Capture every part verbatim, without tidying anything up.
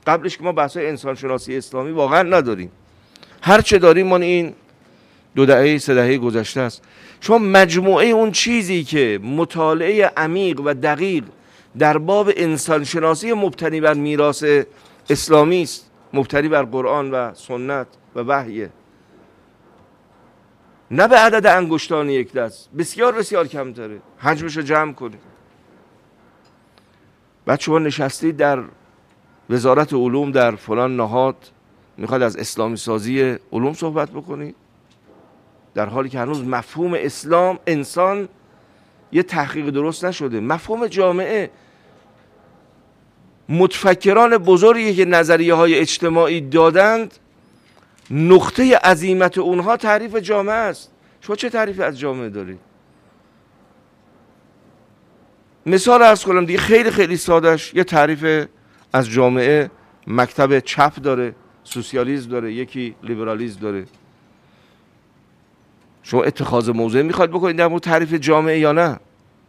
قبلش که ما بحث‌های انسان شناسی اسلامی واقعا نداریم. هر چه داریم ما این دو دهه سه دهه گذشته است. شما مجموعه اون چیزی که مطالعه عمیق و دقیق در باب انسان شناسی مبتنی بر میراث اسلامی است، مبتنی بر قرآن و سنت و وحی، نه به عدد انگشتان یک دست، بسیار بسیار کمتره. حجمش رو جمع کنید. بعد شما نشستید در وزارت علوم در فلان نهاد میخواد از اسلامی سازی علوم صحبت بکنید، در حالی که هنوز مفهوم اسلام انسان یه تحقیق درست نشده. مفهوم جامعه، متفکران بزرگی که نظریه های اجتماعی دادند، نقطه عظیمت اونها تعریف جامعه است. شما چه تعریفی از جامعه دارید؟ مثال عرض کنم دیگه، خیلی خیلی سادهش، یه تعریف از جامعه مکتب چپ داره، سوسیالیسم داره، یکی لیبرالیسم داره. شما اتخاذ موضع میخواید بکنید در مورد تعریف جامعه یا نه؟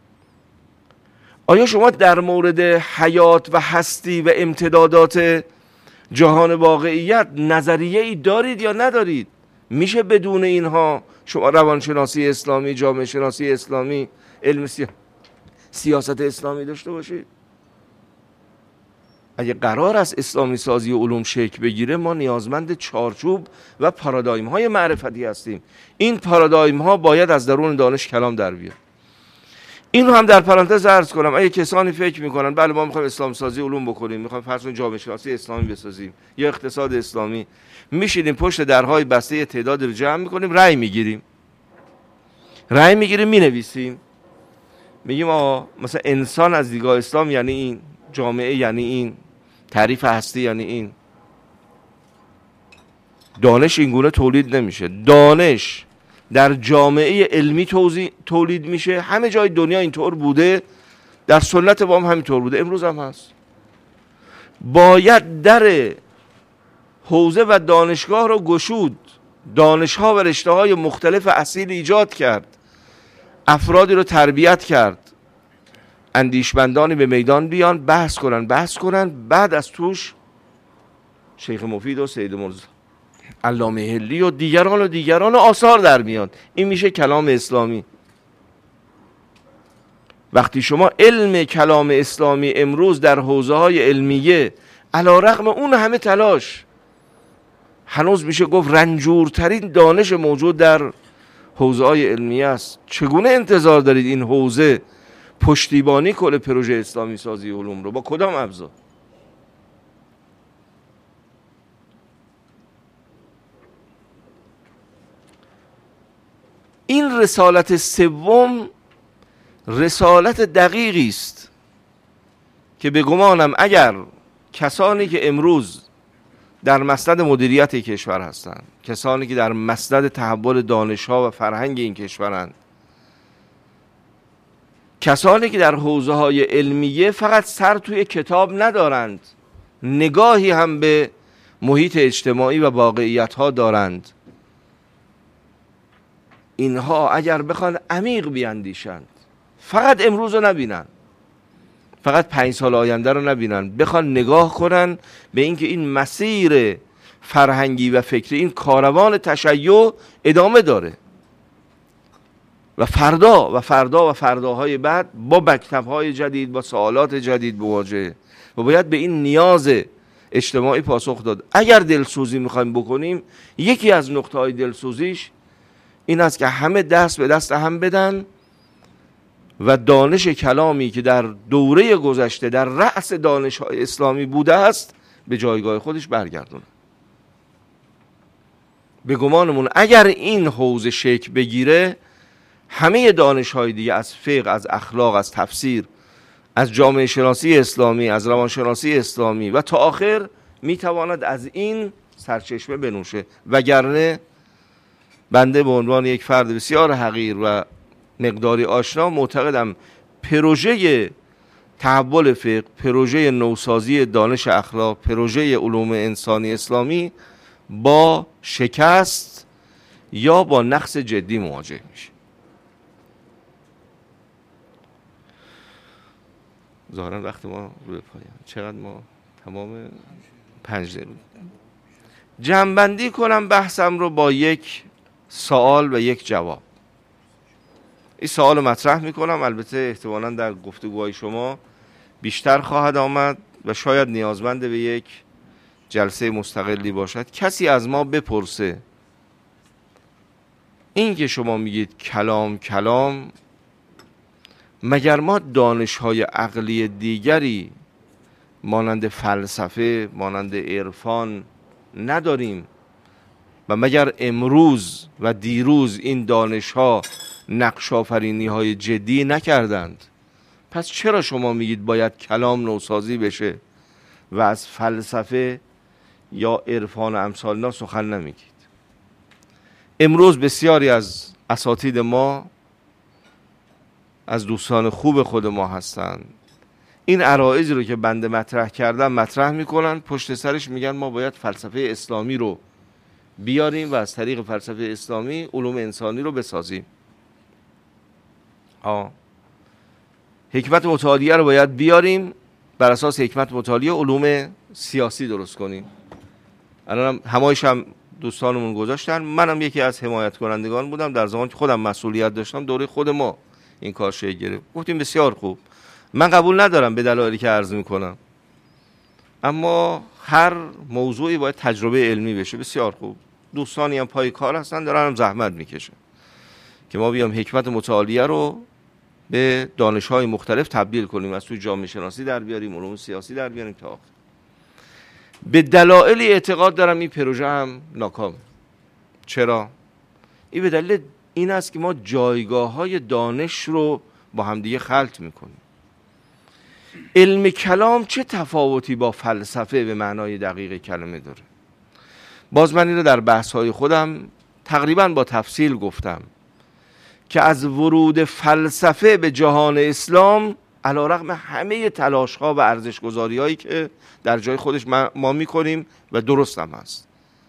آیا شما در مورد حیات و هستی و امتدادات جهان واقعیت نظریه ای دارید یا ندارید؟ میشه بدون اینها شما روانشناسی اسلامی، جامعه شناسی اسلامی، علم سی... سیاست اسلامی داشته باشید؟ اگه قرار است اسلامی سازی و علوم شکل بگیره، ما نیازمند چارچوب و پارادایم های معرفتی هستیم. این پارادایم ها باید از درون دانش کلام در بیاد. این رو هم در پرانتز عرض کنم، اگه کسانی فکر میکنن بله ما میخوایم اسلام سازی علوم بکنیم، میخوایم فرض کنید جامعه شناسی اسلامی بسازیم یا اقتصاد اسلامی، میشینیم پشت درهای بسته تعداد رو جمع میکنیم، رأی میگیریم رأی میگیریم مینویسیم، میگیم آقا مثلا انسان از دیدگاه اسلام یعنی این، جامعه یعنی این، تعریف هستی یعنی این. دانش اینگونه تولید نمیشه. دانش در جامعه علمی تولید میشه. همه جای دنیا اینطور بوده، در سنت ما هم همینطور بوده، امروز هم هست. باید در حوزه و دانشگاه رو گشود، دانشها و رشته های مختلف اصیل ایجاد کرد، افرادی رو تربیت کرد، اندیشمندانی به میدان بیان بحث کنن بحث کنن بعد از توش شیخ مفید و سید مرزا، علامه حلی و دیگران و دیگران و آثار در میاد. این میشه کلام اسلامی. وقتی شما علم کلام اسلامی امروز در حوزه های علمیه علی رغم اون همه تلاش هنوز میشه گفت رنجورترین دانش موجود در حوزه های علمیه است، چگونه انتظار دارید این حوزه پشتیبانی کنه پروژه اسلامی سازی علوم رو؟ با کدام ابزار؟ این رسالت سوم رسالت دقیقی است که به گمانم اگر کسانی که امروز در مسند مدیریت کشور هستند، کسانی که در مسند تحول دانش‌ها و فرهنگ این کشورند، کسانی که در حوزه‌های علمیه فقط سر توی کتاب ندارند، نگاهی هم به محیط اجتماعی و واقعیت‌ها دارند، اینها اگر بخوان عمیق بیاندیشند، فقط امروز رو نبینن، فقط پنج سال آینده رو نبینن، بخوان نگاه کنن به اینکه این مسیر فرهنگی و فکری، این کاروان تشیع ادامه داره و فردا و فردا و فرداهای بعد با مکتب‌های جدید، با سوالات جدید مواجهه و باید به این نیاز اجتماعی پاسخ داد. اگر دلسوزی میخوایم بکنیم، یکی از نقطه‌های دلسوزیش این است که همه دست به دست هم بدن و دانش کلامی که در دوره گذشته در رأس دانش‌های اسلامی بوده است به جایگاه خودش برگردونه. به گمانمون اگر این حوزه شکل بگیره، همه دانش‌های دیگه از فقه، از اخلاق، از تفسیر، از جامعه شناسی اسلامی، از روانشناسی اسلامی و تا آخر میتواند از این سرچشمه بنوشه. وگرنه بنده به عنوان یک فرد بسیار حقیر و مقداری آشنا معتقدم پروژه تحول فقه، پروژه نوسازی دانش اخلاق، پروژه علوم انسانی اسلامی با شکست یا با نقص جدی مواجه میشه. ظاهرا وقت ما روی پایان. چقدر ما تمام پنج دقیقه جمع‌بندی کنم بحثم رو با یک سوال و یک جواب. این سوال رو مطرح میکنم، البته احتمالاً در گفتگوهای شما بیشتر خواهد آمد و شاید نیازمند به یک جلسه مستقلی باشد. کسی از ما بپرسه این که شما میگید کلام کلام، مگر ما دانش‌های عقلی دیگری مانند فلسفه، مانند عرفان نداریم؟ و مگر امروز و دیروز این دانش‌ها نقش آفرینی‌های جدی نکردند؟ پس چرا شما میگید باید کلام نوسازی بشه و از فلسفه یا عرفان و امثال اینا سخن نمیگید؟ امروز بسیاری از اساتید ما، از دوستان خوب خود ما هستند، این عرایضی رو که بنده مطرح کردم مطرح میکنن، پشت سرش میگن ما باید فلسفه اسلامی رو بیاریم و از طریق فلسفه اسلامی علوم انسانی رو بسازیم. آه. حکمت متعالیه رو باید بیاریم، بر اساس حکمت متعالیه علوم سیاسی درست کنیم. الان همایش هم دوستانمون گذاشتن، منم یکی از حمایت کنندگان بودم در زمانی که خودم مسئولیت داشتم، دوره خود ما این کار شکل گرفت. گفتیم بسیار خوب، من قبول ندارم به دلایلی که عرض میکنم، اما هر موضوعی باید تجربه علمی بشه. بسیار خوب، دوستانی هم پای کار هستن، دارن هم زحمت میکشن که ما بیام حکمت متعالیه رو به دانش‌های مختلف تبدیل کنیم، از توی جامعه شناسی در بیاریم، علوم سیاسی در بیاریم تا آخر. به دلایلی اعتقاد دارم این پروژه هم ناکام. چرا؟ این به دلیل این است که ما جایگاه‌های دانش رو با همدیگه خلط میکنیم. علم کلام چه تفاوتی با فلسفه به معنای دقیق کلمه داره؟ باز من این رو در بحث‌های خودم تقریباً با تفصیل گفتم که از ورود فلسفه به جهان اسلام، علیرغم همه تلاش‌ها و ارزش‌گذاری‌هایی که در جای خودش ما می‌کنیم و درست هم هست،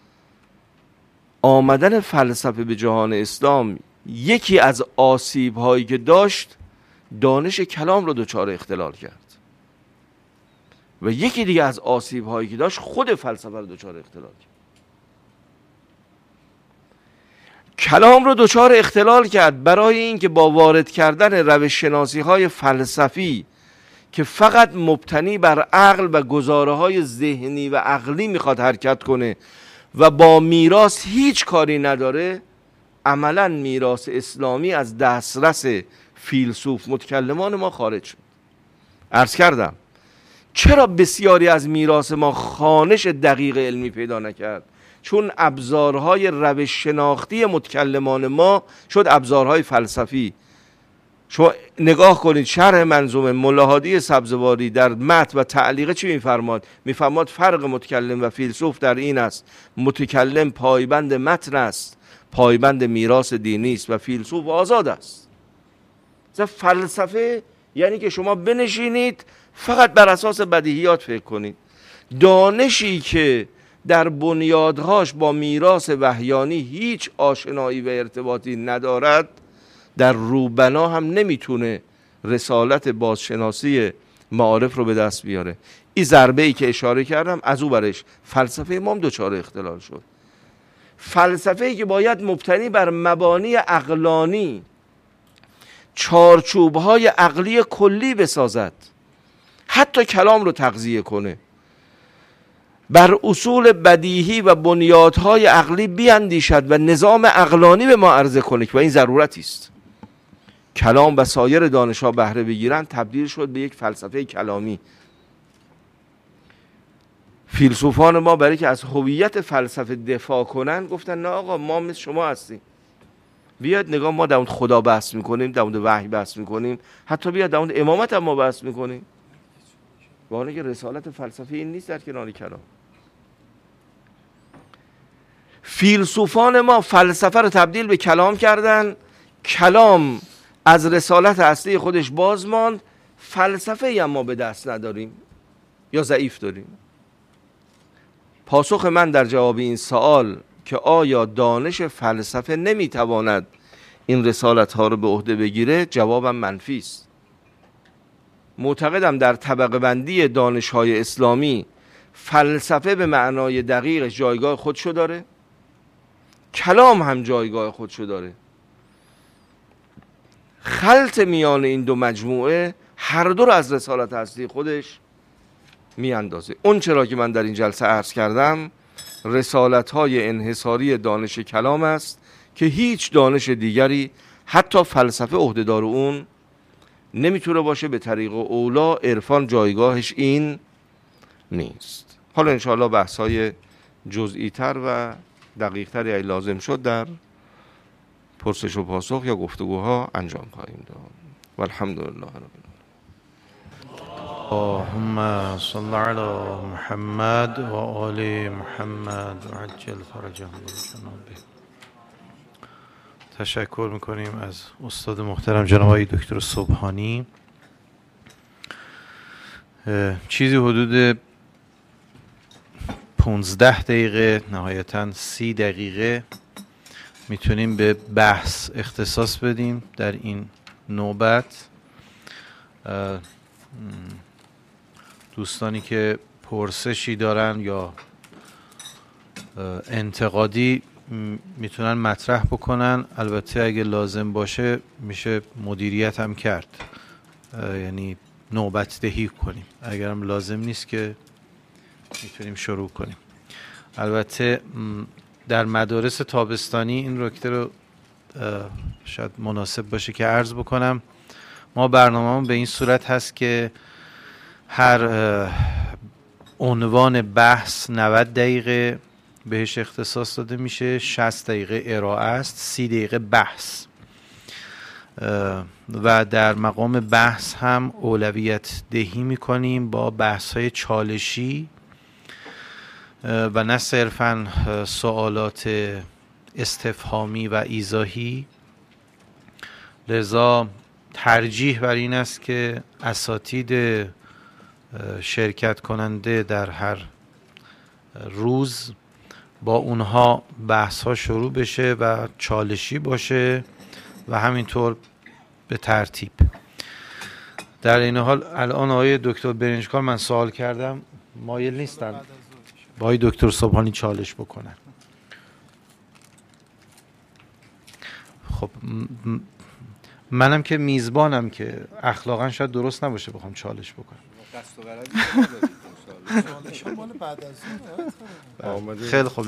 آمدن فلسفه به جهان اسلام یکی از آسیب‌هایی که داشت، دانش کلام رو دچار اختلال کرد و یکی دیگه از آسیب‌هایی که داشت خود فلسفه رو دچار اختلال کرد. کلام رو دچار اختلال کرد برای اینکه با وارد کردن روش شناسی های فلسفی که فقط مبتنی بر عقل و گزاره های ذهنی و عقلی میخواد حرکت کنه و با میراث هیچ کاری نداره، عملا میراث اسلامی از دسترس فیلسوف متکلمان ما خارج شد. عرض کردم چرا بسیاری از میراث ما خوانش دقیق علمی پیدا نکرد؟ چون ابزارهای روش شناختی متکلمان ما شد ابزارهای فلسفی. شما نگاه کنید شرح منظومه ملا هادی سبزواری در متن و تعلیق چی میفرماد؟ میفرماد فرق متکلم و فیلسوف در این است: متکلم پایبند متن است، پایبند میراث دینی است، و فیلسوف آزاد است. فلسفه یعنی که شما بنشینید فقط بر اساس بدیهیات فکر کنید. دانشی که در بنیادهاش با میراث وحیانی هیچ آشنایی و ارتباطی ندارد، در روبنا هم نمیتونه رسالت بازشناسی معارف رو به دست بیاره. این ضربه ای که اشاره کردم از او برش فلسفه ما هم دچار اختلال شد. فلسفه ای که باید مبتنی بر مبانی عقلانی، چارچوب‌های عقلی کلی بسازد، حتی کلام رو تغذیه کنه، بر اصول بدیهی و بنیادهای عقلی بیاندیشد و نظام عقلانی به ما عرضه کنه و این ضرورتی است. کلام و سایر دانش‌ها بهره بگیرن، تبدیل شد به یک فلسفه کلامی. فیلسوفان ما برای که از هویت فلسفه دفاع کنن گفتن نه آقا ما مثل شما هستیم، بیاد نگاه ما در مورد خدا بحث میکنیم، در مورد وحی بحث میکنیم، حتی بیاد در مورد امامت هم ما بحث میکنیم، با اینکه که رسالت فلسفه این نیست در کنار کلام. فیلسوفان ما فلسفه رو تبدیل به کلام کردن، کلام از رسالت اصلی خودش باز ماند، فلسفه هم ما به دست نداریم یا ضعیف داریم. پاسخ من در جواب این سوال که آیا دانش فلسفه نمیتواند این رسالت ها رو به عهده بگیره، جوابم منفی است. معتقدم در طبقه بندی دانش های اسلامی فلسفه به معنای دقیق جایگاه خودشو داره، کلام هم جایگاه خودشو داره. خلط میان این دو مجموعه هر دو رو از رسالت هستی خودش میاندازه. اون چرا که من در این جلسه عرض کردم رسالت‌های انحصاری دانش کلام است که هیچ دانش دیگری حتی فلسفه عهده‌دار اون نمیتونه باشه. به طریق اولا عرفان جایگاهش این نیست. حالا انشاءالله بحث‌های جزئی تر و دقیق تری اگه لازم شد در پرسش و پاسخ یا گفتگوها انجام خواهیم داد. والحمدلله رب العالمین. اللهم صل علی محمد و آل محمد و عجل فرجهم بجنابه. تشکر میکنیم از استاد محترم جناب آقای دکتر سبحانی. چیزی حدود پونزده دقیقه نهایتاً سی دقیقه میتونیم به بحث اختصاص بدیم در این نوبت. دوستانی که پرسشی دارن یا انتقادی میتونن مطرح بکنن. البته اگه لازم باشه میشه مدیریت هم کرد، یعنی نوبت دهی کنیم. اگرم لازم نیست که میتونیم شروع کنیم. البته در مدارس تابستانی این نکته رو شاید مناسب باشه که عرض بکنم. ما برنامه‌مون به این صورت هست که هر عنوان بحث نود دقیقه بهش اختصاص داده میشه، شصت دقیقه ارائه است، سی دقیقه بحث. و در مقام بحث هم اولویت دهی میکنیم با بحث های چالشی و نه صرفاً سوالات استفهامی و ایضاحی. لذا ترجیح بر این است که اساتید شرکت کننده در هر روز با اونها بحث ها شروع بشه و چالشی باشه و همینطور به ترتیب. در این حال الان آقای دکتر برنجکار من سوال کردم مایل نیستن با آقای دکتر سبحانی چالش بکنن. خب منم که میزبانم که اخلاقا شاید درست نباشه بخوام چالش بکنم. خیلی خوب.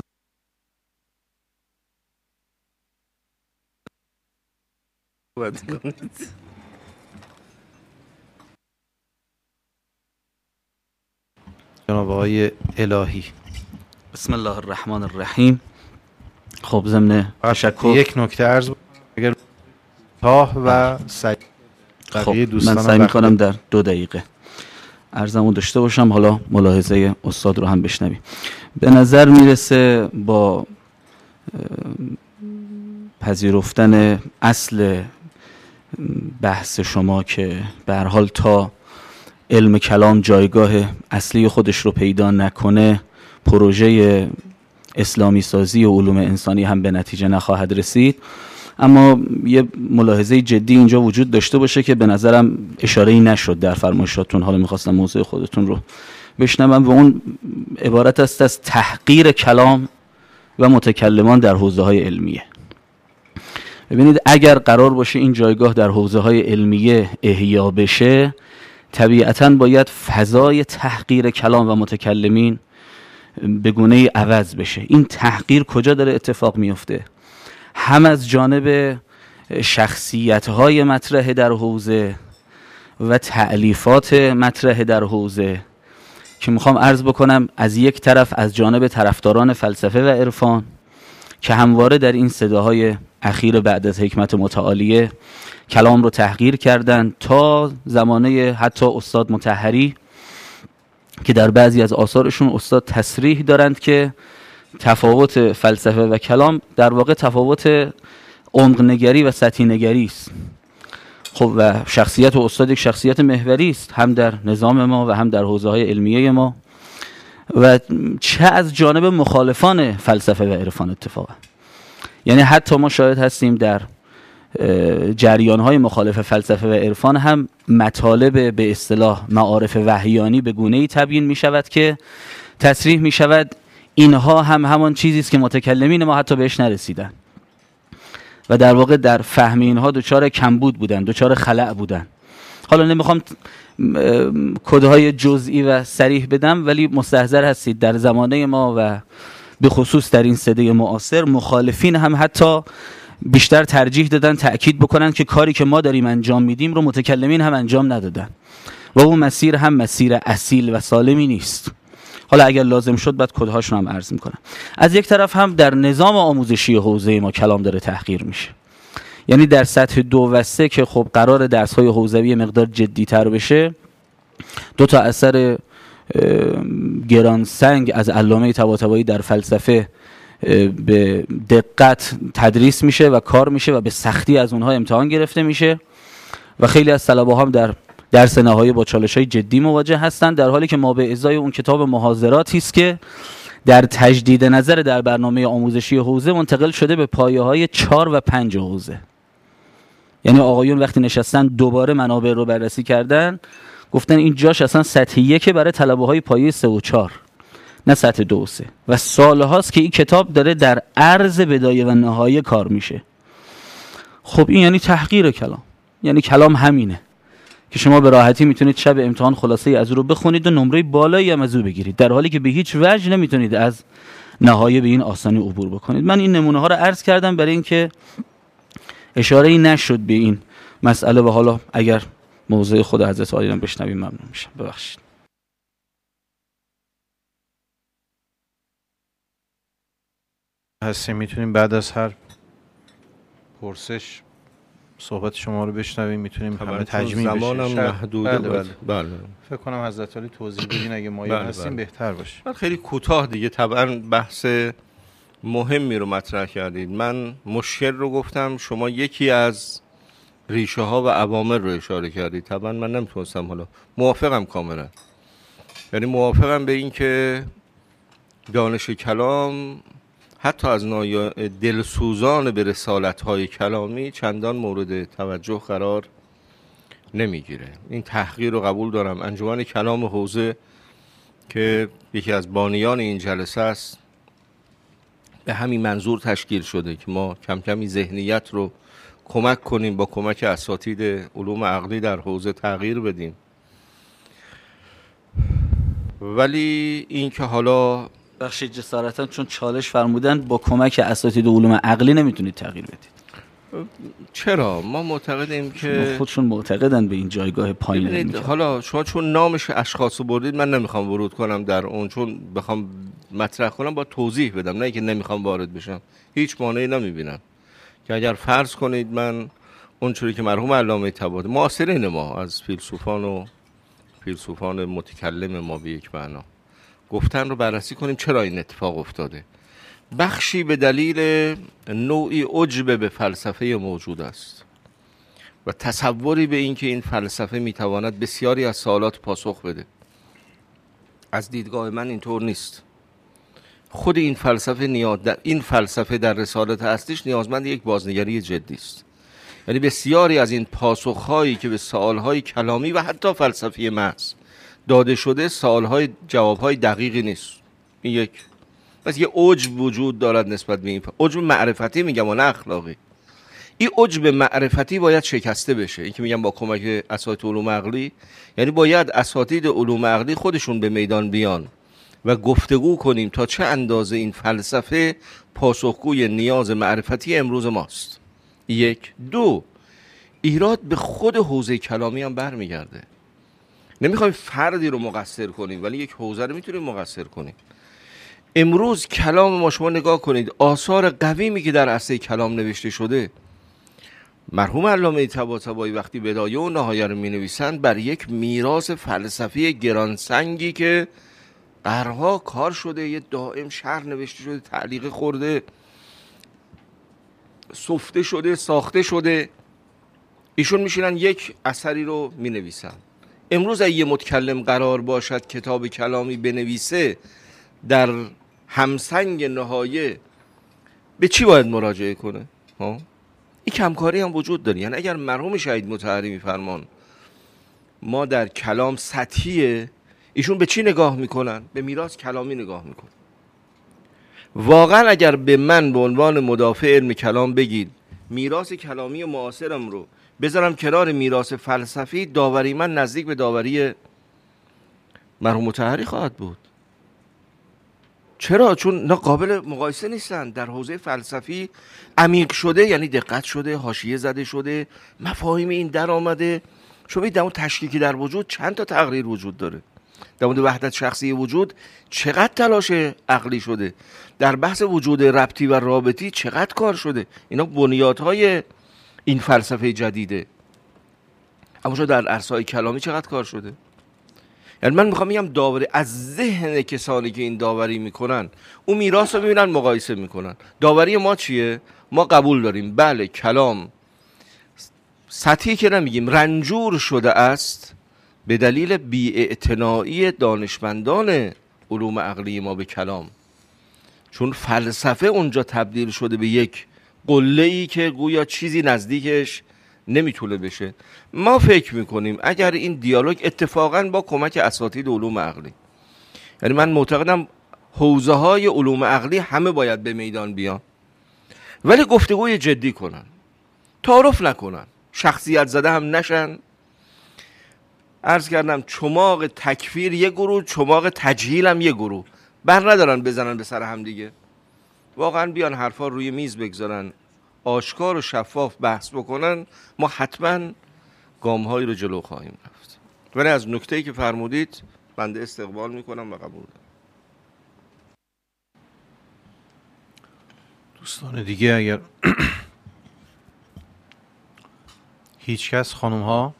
جناب آقای الهی. بسم الله الرحمن الرحیم. خب ضمن تشکر یک نکته عرض اگر تاه و سعی بقیه دوستانم من سعی میکنم در دو دقیقه عرضمو داشته باشم، حالا ملاحظه استاد رو هم بشنویم. به نظر میرسه با پذیرفتن اصل بحث شما که به هر حال تا علم کلام جایگاه اصلی خودش رو پیدا نکنه پروژه اسلامی سازی و علوم انسانی هم به نتیجه نخواهد رسید. اما یه ملاحظه جدی اینجا وجود داشته باشه که به نظرم اشاره‌ای نشد در فرمایشاتون، حالا میخواستم موضوع خودتون رو بشنوم و اون عبارت است از تحقیر کلام و متکلمان در حوزه‌های علمیه. ببینید اگر قرار باشه این جایگاه در حوزه‌های علمیه احیا بشه، طبیعتاً باید فضای تحقیر کلام و متکلمین به گونه‌ای عوض بشه. این تحقیر کجا داره اتفاق میفته؟ هم از جانب شخصیت‌های مطرح در حوزه و تألیفات مطرح در حوزه که میخوام عرض بکنم از یک طرف از جانب طرفداران فلسفه و عرفان که همواره در این صداهای اخیر بعد از حکمت متعالیه کلام رو تحقیر کردن، تا زمانه حتی استاد مطهری که در بعضی از آثارشون استاد تصریح دارند که تفاوت فلسفه و کلام در واقع تفاوت عمق نگری و سطحی نگری است. خب و شخصیت استاد یک شخصیت محوری است هم در نظام ما و هم در حوزه‌های علمیه ما و چه از جانب مخالفان فلسفه و عرفان اتفاقا. یعنی حتی ما شاهد هستیم در جریان‌های مخالف فلسفه و عرفان هم مطالب به اصطلاح معارف وحیانی به گونه‌ای تبیین می‌شود که تصریح می شود اینها هم همان چیزی است که متکلمین ما حتی بهش نرسیدن و در واقع در فهم اینها دچار کمبود بودن، دچار خلأ بودن. حالا نمیخوام کدهای جزئی و صریح بدم، ولی مستحضر هستید در زمانه ما و به خصوص در این سده معاصر مخالفین هم حتی بیشتر ترجیح دادن تأکید بکنن که کاری که ما داریم انجام میدیم رو متکلمین هم انجام ندادن و اون مسیر هم مسیر اصیل و سالمی نیست. حالا اگر لازم شد بعد کدهاش رو هم عرض میکنم. از یک طرف هم در نظام آموزشی حوزه ما کلام داره تحقیر میشه، یعنی در سطح دو و سه که خب قرار درس های حوزوی مقدار جدی تر بشه، دو تا اثر گرانسنگ از علامه طباطبایی در فلسفه به دقت تدریس میشه و کار میشه و به سختی از اونها امتحان گرفته میشه و خیلی از طلبه هم در درس نهایی با چالش‌های جدی مواجه هستند، در حالی که ما به ازای اون کتاب محاضراتی است که در تجدید نظر در برنامه آموزشی حوزه منتقل شده به پایه‌های چهار و پنج حوزه. یعنی آقایون وقتی نشستن دوباره منابع رو بررسی کردن، گفتن این جاش اصلا سطح یک برای طلبه‌های پایه سه و چهار، نه سطح دو و سه. و سالهاست که این کتاب داره در عرض بدایه و نهایه کار میشه. خب این یعنی تحقیر کلام. یعنی کلام همینه که شما به راحتی میتونید شب امتحان خلاصه از او رو بخونید و نمره بالایی هم از او بگیرید، در حالی که به هیچ وجه نمیتونید از نهایه به این آسانی عبور بکنید. من این نمونه ها رو عرض کردم برای اینکه اشاره‌ای نشد به این مسئله و حالا اگر موضوع خود حضرت عالی رو بشنویم ممنون میشم. ببخشید. هستیم میتونیم بعد از هر پرسش صحبت شما رو بشنویم، میتونیم همه تجمیع بشه. زمانم محدوده. بله بله. بله. فکر کنم حضرت عالی توضیح بدین اگه ما بله هستیم بله. بهتر باشه. من خیلی کوتاه دیگه، طبعا بحث مهمی رو مطرح کردید. من مشکل رو گفتم، شما یکی از ریشه ها و عوامل رو اشاره کردید. طبعا من نمیتونستم، حالا موافقم کاملا، یعنی موافقم به این که دانش کلام حتی از ناحیه دلسوزان به رسالت‌های کلامی چندان مورد توجه قرار نمیگیره. این تحقیر رو قبول دارم. انجمن کلام حوزه که یکی از بانیان این جلسه است به همین منظور تشکیل شده که ما کم کمی ذهنیت رو کمک کنیم، با کمک اساتید علوم عقلی در حوزه تغییر بدیم. ولی این که حالا بخشی جسارتا چون چالش فرمودن با کمک اساتید علوم عقلی نمیتونید تغییر بدید. چرا؟ ما معتقدیم که خودشون معتقدن به این جایگاه پایین. حالا شما چون نامش اشخاص رو بردید، من نمیخوام ورود کنم در اون، چون بخوام مطرح کنم با توضیح بدم، نه که نمیخوام وارد بشم. هیچ مانعی نمیبینم که اگر فرض کنید من اونچوری که مرحوم علامه طباطبایی، معاصرین ما از فیلسوفان و فیلسوفان متکلم ما به یک معنا گفتن رو بررسی کنیم چرا این اتفاق افتاده. بخشی به دلیل نوعی عجب به فلسفه موجود است و تصوری به این که این فلسفه میتواند بسیاری از سوالات پاسخ بده. از دیدگاه من اینطور نیست. خود این فلسفه نیاز در این فلسفه در رسالت اصلیش نیازمند یک بازنگری جدی است. یعنی بسیاری از این پاسخهایی که به سوالهای کلامی و حتی فلسفی محض داده شده، سوالهای جوابهای دقیقی نیست. این یک بس یه عجب وجود دارد نسبت به این عجب معرفتی میگم و نه اخلاقی. این عجب معرفتی باید شکسته بشه. این که میگم با کمک اساتید علوم عقلی، یعنی باید اساتید علوم عقلی خودشون به میدان بیان و گفتگو کنیم تا چه اندازه این فلسفه پاسخگوی نیاز معرفتی امروز ماست. یک. دو، ایراد به خود حوزه کلامی هم برمیگرده. نمیخوایم فردی رو مقصر کنیم، ولی یک حوزه رو میتونیم مقصر کنیم. امروز کلام ما، شما نگاه کنید آثار قویمی که در اصل کلام نوشته شده، مرحوم علامه طباطبایی وقتی بدایه و نهایه رو مینویسند بر یک میراث فلسفی گرانسنگی که قرها کار شده، یه دائم شرح نوشته شده، تعلیق خورده، سفته شده، ساخته شده، ایشون میشینن یک اثری رو مینویسن. امروز اگه یه متکلم قرار باشد کتاب کلامی بنویسه در همسنگ نهایه، به چی باید مراجعه کنه؟ ها؟ این کمکاری هم وجود داره. یعنی اگر مرحوم شهید مطهری میفرمان ما در کلام سطحیه، ایشون به چی نگاه میکنن؟ به میراث کلامی نگاه میکنن. واقعا اگر به من به عنوان مدافع علم کلام بگید میراث کلامی معاصرم رو بذارم کنار میراث فلسفی، داوری من نزدیک به داوری مرحوم مطهری خواهد بود. چرا؟ چون اینا قابل مقایسه نیستن. در حوزه فلسفی عمیق شده، یعنی دقت شده، حاشیه زده شده، مفاهیم این در آمده. شما ببینید در اون تشکیکی در وجود چند تا تقریر وجود داره. در مورد وحدت شخصی وجود چقدر تلاش عقلی شده. در بحث وجود ربطی و رابطی چقدر کار شده. اینا بنیادهای این فلسفه جدیده. اما شما در عرصه‌های کلامی چقدر کار شده. یعنی من میخوام بگم داوری از ذهن کسانی که این داوری میکنن اون میراث رو میبینن، مقایسه میکنن. داوری ما چیه؟ ما قبول داریم بله کلام سطحی که نمیگیم رنجور شده است به دلیل بی‌اعتنایی دانشمندان علوم عقلی ما به کلام، چون فلسفه اونجا تبدیل شده به یک قله‌ای که گویا چیزی نزدیکش نمیتونه بشه. ما فکر میکنیم اگر این دیالوگ اتفاقا با کمک اساتید علوم عقلی، یعنی من معتقدم حوزه های علوم عقلی همه باید به میدان بیان، ولی گفتگوی جدی کنن، تعارف نکنن، شخصیت زده هم نشن. عرض کردم چماق تکفیر یه گروه، چماق تجهیل هم یه گروه، بر ندارن بزنن به سر هم دیگه. واقعا بیان حرفا روی میز بگذارن، آشکار و شفاف بحث بکنن، ما حتما گام‌هایی رو جلو خواهیم رفت. ولی از نکته‌ای که فرمودید بنده استقبال میکنم و قبول دارم. دوستان دیگه اگر هیچ کس، خانم ها؟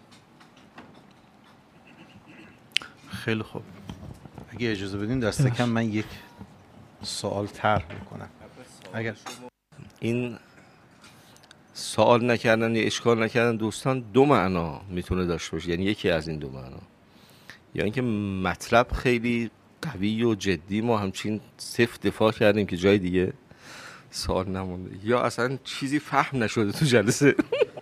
خیلی خوب، اگه اجازه بدین دسته کم من یک سوال طرح میکنم. اگر این سوال نکردن یا اشکال نکردن دوستان دو معنا میتونه داشته باشه، یعنی یکی از این دو معنا، یا اینکه مطلب خیلی قوی و جدی ما همچین صفت دفاع کردیم که جای دیگه سوال نمونده، یا اصلا چیزی فهم نشده تو جلسه.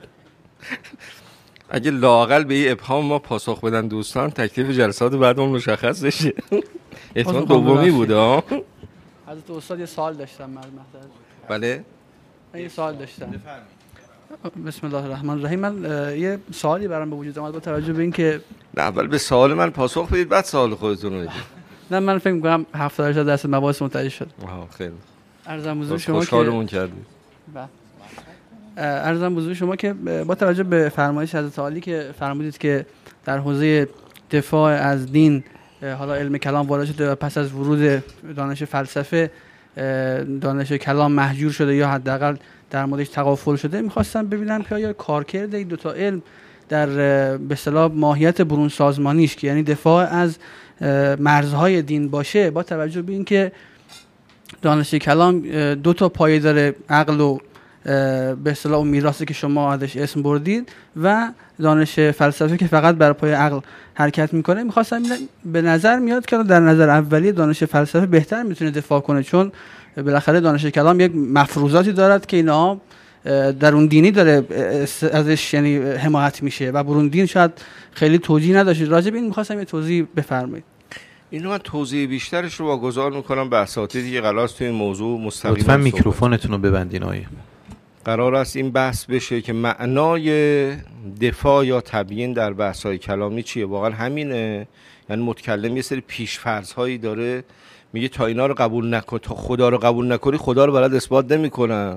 اگه لااقل به این ابهام ما پاسخ بدن دوستان، تکلیف جلسات بعدمون مشخص بشه. احتمال دومی بوده ها. حضرت استاد یه سوال داشتم من. بله من یه سوال داشتم. بسم الله الرحمن الرحیم. من یه سوالی برام به وجود اومد با توجه به اینکه نه اول به سوال من پاسخ بدید بعد سوال خودتون رو بدید. نه من فکر می‌کنم هفتاد درصد درس مباحث منتهی شد. آها خیلی. عرضم حضور شما که خوشحالمون کردید. بله. عرضم حضور شما که با توجه به فرمایش حضرت عالی که فرمودید که در حوزه دفاع از دین حالا علم کلام وارد شده و پس از ورود دانش فلسفه دانش کلام مهجور شده یا حداقل در موردش تغافل شده، می‌خواستم ببینم که آیا کارکرد این دو تا علم در به اصطلاح ماهیت برون سازمانیش که یعنی دفاع از مرزهای دین باشه، با توجه به اینکه دانش کلام دو تا پایه داره، عقل و به اصطلاح اون میراثی که شما ازش اسم بردید و دانش فلسفه که فقط بر پایه عقل حرکت میکنه. میخواستم به نظر میاد که در نظر اولیه دانش فلسفه بهتر میتونه دفاع کنه، چون بالاخره دانش کلام یک مفروضاتی دارد که اینا در اون دینی داره ازش یعنی حمایت میشه و برون دین شاید خیلی توجیه نداشت. راجع به این میخواستم یه توضیح بفرمایید. اینو من توضیح بیشترش رو واگذار میکنم به اساتیدی که قرار است توی این موضوع مستقیما لطفاً میکروفونتون رو ببندین. آیه قرار است این بحث بشه که معنای دفاع یا تبیین در بحث‌های کلامی چیه. واقعا همینه، یعنی متکلم یه سری پیش‌فرض‌هایی داره، میگه تا اینا رو قبول نکن، تا خدا رو قبول نکنی خدا رو بلد اثبات نمی‌کنم،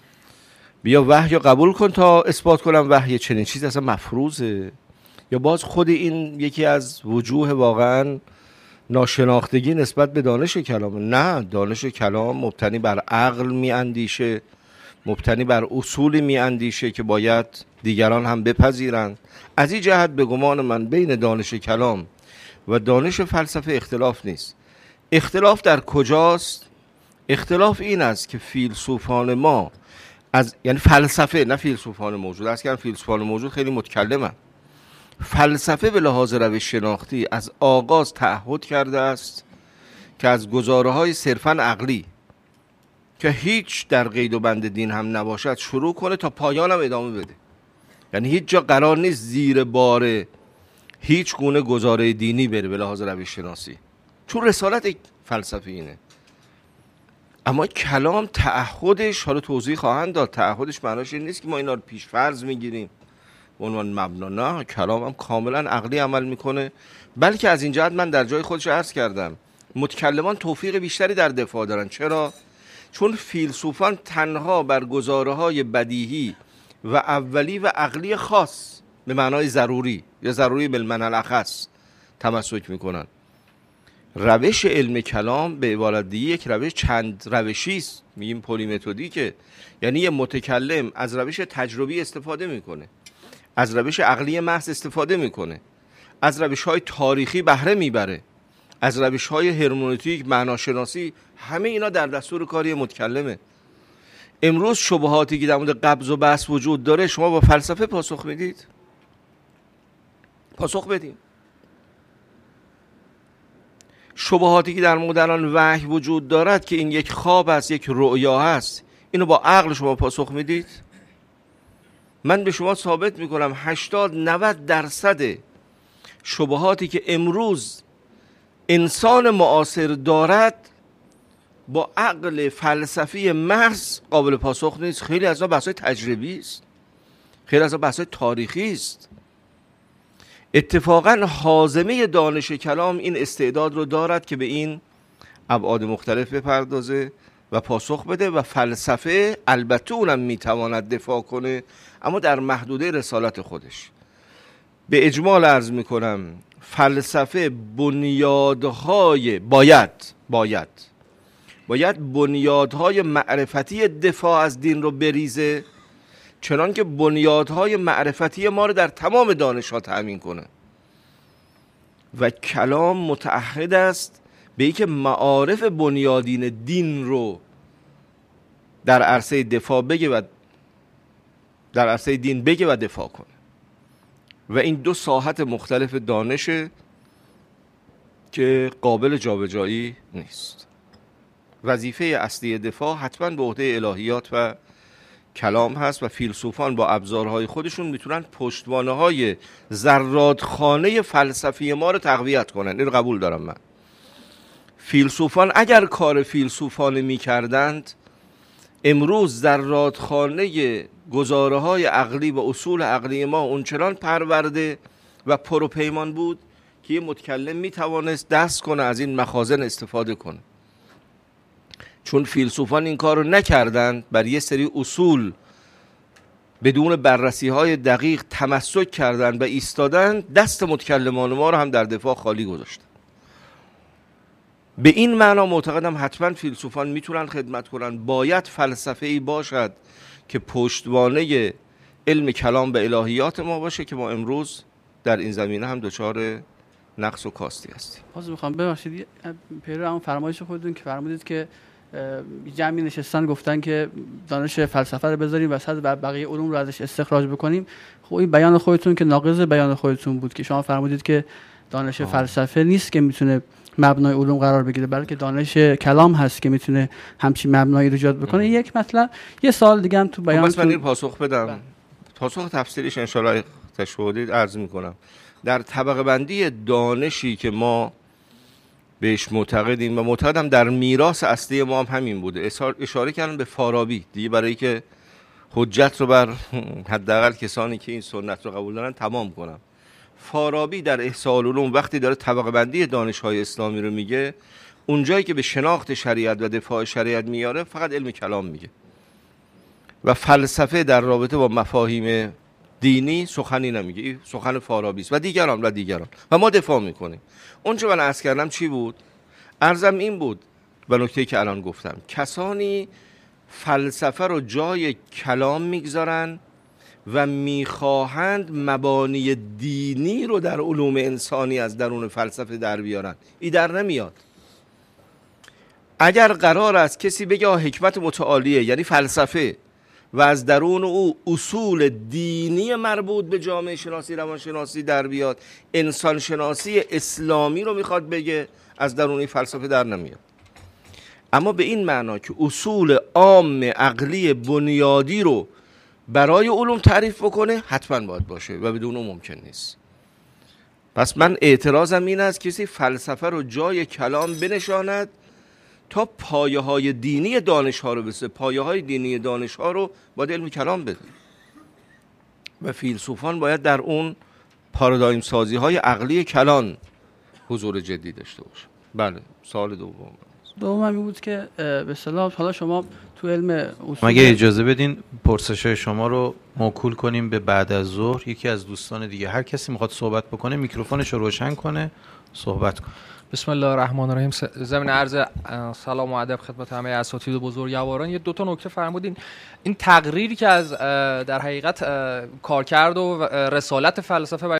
بیا وحی رو قبول کن تا اثبات کنم وحی چنین چیز اصلا مفروضه. یا باز خود این یکی از وجوه واقعا ناشناختگی نسبت به دانش کلام. نه، دانش کلام مبتنی بر عقل میاندیشه، مبتنی بر اصولی میاندیشه که باید دیگران هم بپذیرند. از این جهت به گمان من بین دانش کلام و دانش فلسفه اختلاف نیست. اختلاف در کجاست؟ اختلاف این است که فیلسوفان ما از یعنی فلسفه، نه فیلسوفان موجود است که فیلسوفان موجود خیلی متکلمن. فلسفه به لحاظ روش شناختی از آغاز تعهد کرده است که از گزاره‌های صرفاً عقلی که هیچ در قید و بند دین هم نباشد شروع کنه تا پایان هم ادامه بده. یعنی هیچ جا قرار نیست زیر بار هیچ گونه گزاره دینی بره به لحاظ روش شناسی، چون رسالت فلسفی اینه. اما کلام تعهدش، حالا توضیح خواهند داد، تعهدش معناش این نیست که ما اینا رو پیش فرض میگیریم به عنوان مبنا. نه، کلام هم کاملا عقلی عمل میکنه، بلکه از این جهت من در جای خودش عرض کردم متکلمان توفیق بیشتری در دفاع دارن. چرا؟ چون فیلسوفان تنها بر گزاره‌های بدیهی و اولی و عقلی خاص به معنای ضروری یا ضروری بالمعنی الاخص تمسک میکنن. روش علم کلام به عبارت دیگه یک روش چند روشی است، میگیم پلی متدیکه، یعنی یه متکلم از روش تجربی استفاده میکنه، از روش عقلی محض استفاده میکنه، از روش‌های تاریخی بهره میبره، از روش‌های هرمنوتیک، معناشناسی، همه اینا در دستور کاری متکلمه. امروز شبهاتی که در مورد قبض و بسط وجود داره، شما با فلسفه پاسخ میدید؟ پاسخ بدیم. شبهاتی که در مورد الان وحی وجود دارد که این یک خواب است، یک رؤیا است، اینو با عقل شما پاسخ میدید؟ من به شما ثابت میکنم هشتاد نود درصد شبهاتی که امروز انسان معاصر دارد با عقل فلسفی محض قابل پاسخ نیست. خیلی از اونها بحث‌های تجربی است، خیلی از اونها بحث‌های تاریخی است. اتفاقا حازمه دانش کلام این استعداد رو دارد که به این ابعاد مختلف بپردازه و پاسخ بده، و فلسفه البته اونم میتواند دفاع کنه، اما در محدوده رسالت خودش. به اجمال عرض میکنم فلسفه بنیادهای باید باید باید بنیادهای معرفتی دفاع از دین رو بریزه، چنان که بنیادهای معرفتی ما رو در تمام دانش‌ها تأمین کنه. و کلام متعهد است به اینکه معارف بنیادین دین رو در عرصه دفاع بگه و در عرصه دین بگه و دفاع کنه. و این دو ساحت مختلف دانشه که قابل جابجایی نیست. وظیفه اصلی دفاع حتما به عهده الهیات و کلام هست، و فیلسوفان با ابزارهای خودشون میتونن پشتوانه‌های زرادخانه فلسفی ما رو تقویت کنن. این رو قبول دارم من. فیلسوفان اگر کار فیلسوفانه میکردند، امروز زرادخانه گزاره‌های عقلی و اصول عقلی ما اونچنان پرورده و پروپیمان بود که یه متکلم میتوانست دست کنه از این مخازن استفاده کنه. چون فیلسوفان این کار رو نکردند، بر یه سری اصول بدون بررسی های دقیق تمسک کردند و ایستادند، دست متکلمان ما رو هم در دفاع خالی گذاشتند. به این معنا معتقدم حتما فیلسوفان میتونن خدمت کنن. باید فلسفه ای باشد که پشتوانه علم کلام به الهیات ما باشه که ما امروز در این زمینه هم دچار نقص و کاستی هستیم. باز میخوام ببخشید پیرو همون فرمایش خودتون که فرمودید که جمعی نشستن گفتن که دانش فلسفه رو بذاریم وسط و بقیه علوم رو ازش استخراج بکنیم. خب این بیان خودتون که ناقض بیان خودتون بود که شما فرمودید که دانش آه. فلسفه نیست که میتونه مبنای علوم قرار بگیره، بلکه دانش کلام هست که میتونه همچین مبنایی رو ایجاد بکنه. ام. یک مطلب یه سوال دیگه هم تو بیان بس من این پاسخ بدم. بله. پاسخ تفصیلیش ان شاء الله تشهدید عرض میکنم. در طبقه بندی دانشی که ما بهش معتقدیم و معتقدم در میراث اصلی ما هم همین بوده، اشاره کردن به فارابی دیگه برای که حجت رو بر حداقل کسانی که این سنت رو قبول دارن تمام کنم. فارابی در احصاء العلوم وقتی داره طبقه بندی دانش‌های اسلامی رو میگه، اونجایی که به شناخت شریعت و دفاع شریعت میاره فقط علم کلام میگه و فلسفه در رابطه با مفاهیم دینی سخنی نمیگه. این سخن فارابی است و دیگران و دیگران و ما دفاع میکنیم. اون چه من عرض کردم چی بود؟ عرضم این بود و نکته‌ای که الان گفتم، کسانی فلسفه رو جای کلام میگذارن و میخواهند مبانی دینی رو در علوم انسانی از درون فلسفه در بیارن. این در نمیاد. اگر قرار است کسی بگه حکمت متعالیه یعنی فلسفه و از درون او اصول دینی مربوط به جامعه شناسی روانشناسی در بیاد، انسان شناسی اسلامی رو میخواد بگه، از درون این فلسفه در نمیاد. اما به این معنا که اصول عام عقلی بنیادی رو برای علوم تعریف بکنه حتما باید باشه و بدون اون ممکن نیست. پس من اعتراضم این است کسی فلسفه رو جای کلام بنشاند تا پایه های دینی دانش ها رو بسه. پایه های دینی دانش ها رو باید علم کلام بده و فیلسوفان باید در اون پارادایم سازی های عقلی کلان حضور جدی داشته باشه. بله سوال دوم دوم این بود که به اصطلاح حالا شما تو علم اصول مگه اجازه بدین پرسش‌های شما رو موکول کنیم به بعد از ظهر. یکی از دوستان دیگه هر کسی میخواد صحبت بکنه میکروفونش رو روشن کنه صحبت کنه. بسم الله الرحمن الرحیم. ضمن عرض سلام و ادب خدمت همه اساتید و بزرگواران، یه دو تا نکته فرمودین. این تقریری که از در حقیقت کارکرد و رسالت فلسفه